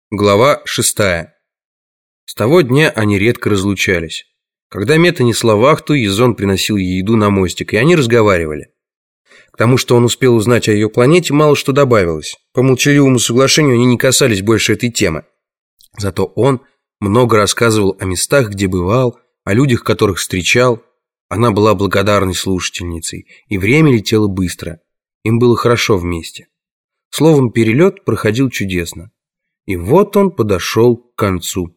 Глава 6. С того дня они редко разлучались. Когда Мета несла вахту, Язон приносил ей еду на мостик, и они разговаривали. К тому, что он успел узнать о ее планете, мало что добавилось. По молчаливому соглашению они не касались больше этой темы. Зато он много рассказывал о местах, где бывал, о людях, которых встречал. Она была благодарной слушательницей, и время летело быстро. Им было хорошо вместе. Словом, перелет проходил чудесно. И вот он подошел к концу.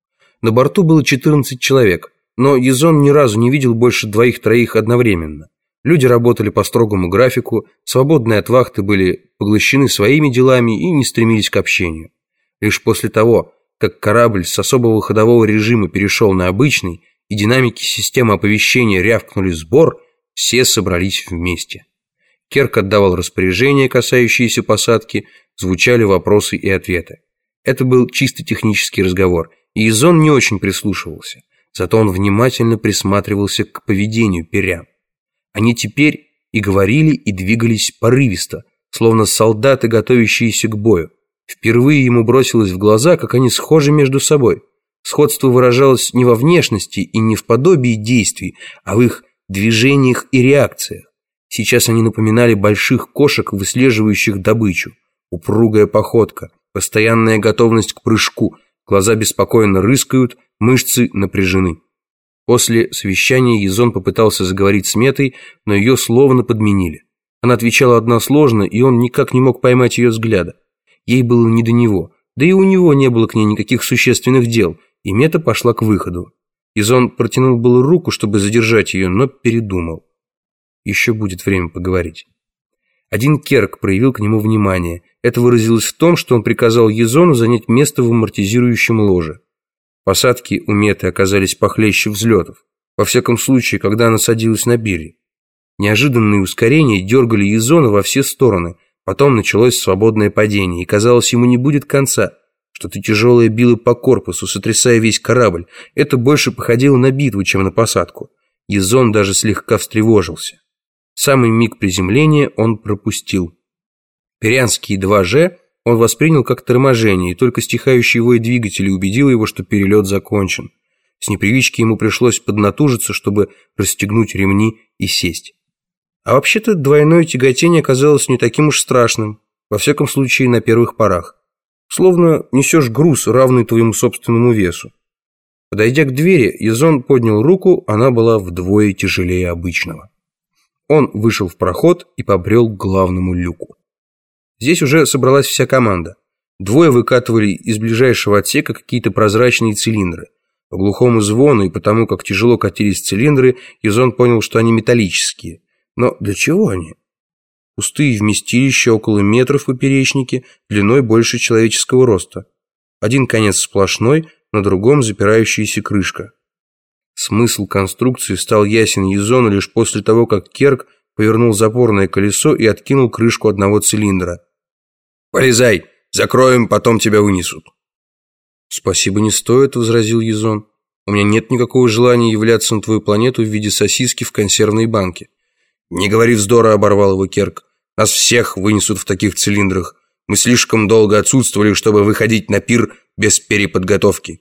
На борту было 14 человек, но Язон ни разу не видел больше двоих-троих одновременно. Люди работали по строгому графику, свободные от вахты были поглощены своими делами и не стремились к общению. Лишь после того, как корабль с особого ходового режима перешел на обычный, и динамики системы оповещения рявкнули «сбор», все собрались вместе. Керк отдавал распоряжения, касающиеся посадки, звучали вопросы и ответы. Это был чисто технический разговор, и Язон не очень прислушивался, зато он внимательно присматривался к поведению пирян. Они теперь и говорили, и двигались порывисто, словно солдаты, готовящиеся к бою. Впервые ему бросилось в глаза, как они схожи между собой. Сходство выражалось не во внешности и не в подобии действий, а в их движениях и реакциях. Сейчас они напоминали больших кошек, выслеживающих добычу. Упругая походка, постоянная готовность к прыжку, глаза беспокойно рыскают, мышцы напряжены. После совещания Язон попытался заговорить с Метой, но ее словно подменили. Она отвечала односложно, и он никак не мог поймать ее взгляда. Ей было не до него, да и у него не было к ней никаких существенных дел, и Мета пошла к выходу. Язон протянул было руку, чтобы задержать ее, но передумал. Еще будет время поговорить. Один Керк проявил к нему внимание. Это выразилось в том, что он приказал Язону занять место в амортизирующем ложе. Посадки у Меты оказались похлеще взлетов. Во всяком случае, когда она садилась на бирре. Неожиданные ускорения дергали Язона во все стороны. Потом началось свободное падение, и казалось, ему не будет конца. Что-то тяжелое било по корпусу, сотрясая весь корабль. Это больше походило на битву, чем на посадку. Язон даже слегка встревожился. Самый миг приземления он пропустил. Пирянские 2G он воспринял как торможение, и только стихающий вой двигателя убедил его, что перелет закончен. С непривычки ему пришлось поднатужиться, чтобы расстегнуть ремни и сесть. А вообще-то двойное тяготение оказалось не таким уж страшным, во всяком случае на первых порах. Словно несешь груз, равный твоему собственному весу. Подойдя к двери, Язон поднял руку, она была вдвое тяжелее обычного. Он вышел в проход и побрел к главному люку. Здесь уже собралась вся команда. Двое выкатывали из ближайшего отсека какие-то прозрачные цилиндры. По глухому звону и потому, как тяжело катились цилиндры, Язон понял, что они металлические. Но для чего они? Пустые вместилища около метра в поперечнике, длиной больше человеческого роста. Один конец сплошной, на другом запирающаяся крышка. Смысл конструкции стал ясен Язону лишь после того, как Керк повернул запорное колесо и откинул крышку одного цилиндра. «Полезай, закроем, потом тебя вынесут». «Спасибо, не стоит», — возразил Язон. «У меня нет никакого желания являться на твою планету в виде сосиски в консервной банке». «Не говори вздора», — оборвал его Керк. «Нас всех вынесут в таких цилиндрах. Мы слишком долго отсутствовали, чтобы выходить на пир без переподготовки».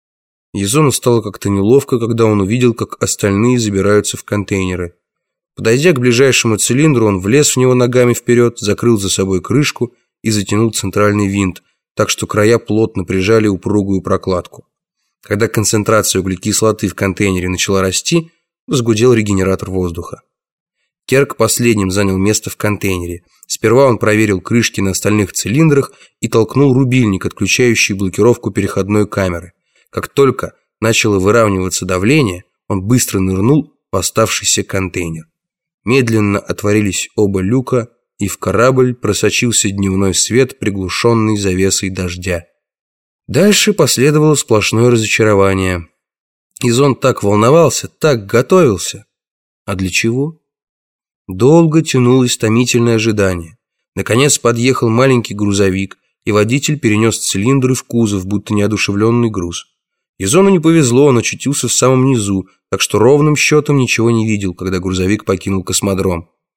Язону стало как-то неловко, когда он увидел, как остальные забираются в контейнеры. Подойдя к ближайшему цилиндру, он влез в него ногами вперед, закрыл за собой крышку и затянул центральный винт, так что края плотно прижали упругую прокладку. Когда концентрация углекислоты в контейнере начала расти, загудел регенератор воздуха. Керк последним занял место в контейнере. Сперва он проверил крышки на остальных цилиндрах и толкнул рубильник, отключающий блокировку переходной камеры. Как только начало выравниваться давление, он быстро нырнул в оставшийся контейнер. Медленно отворились оба люка, и в корабль просочился дневной свет, приглушенный завесой дождя. Дальше последовало сплошное разочарование. Язон так волновался, так готовился. А для чего? Долго тянулось томительное ожидание. Наконец подъехал маленький грузовик, и водитель перенес цилиндры в кузов, будто неодушевленный груз. Язону не повезло, он очутился в самом низу, так что ровным счетом ничего не видел, когда грузовик покинул космодром.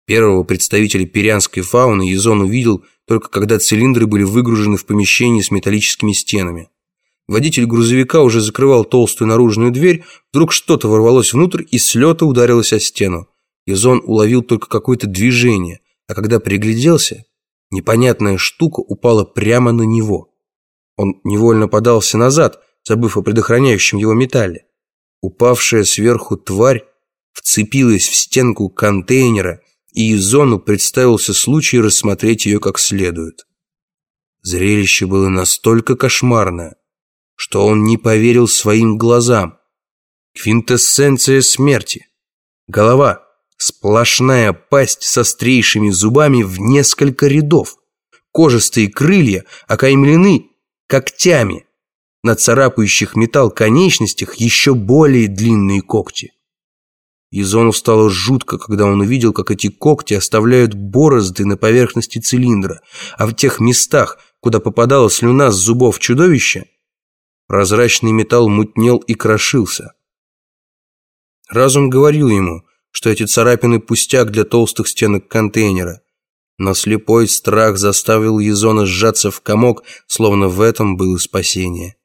Первого представителя пирианской фауны Язон увидел только когда цилиндры были выгружены в помещении с металлическими стенами. Водитель грузовика уже закрывал толстую наружную дверь, вдруг что-то ворвалось внутрь и с лета ударилось о стену. Язон уловил только какое-то движение, а когда пригляделся, непонятная штука упала прямо на него. Он невольно подался назад, забыв о предохраняющем его металле. Упавшая сверху тварь вцепилась в стенку контейнера, и Язону представился случай рассмотреть ее как следует. Зрелище было настолько кошмарное, что он не поверил своим глазам. Квинтэссенция смерти. Голова, сплошная пасть с острейшими зубами в несколько рядов. Кожистые крылья окаймлены когтями. На царапающих металл конечностях еще более длинные когти. Язону стало жутко, когда он увидел, как эти когти оставляют борозды на поверхности цилиндра, а в тех местах, куда попадала слюна с зубов чудовища, прозрачный металл мутнел и крошился. Разум говорил ему, что эти царапины пустяк для толстых стенок контейнера, но слепой страх заставил Язона сжаться в комок, словно в этом было спасение.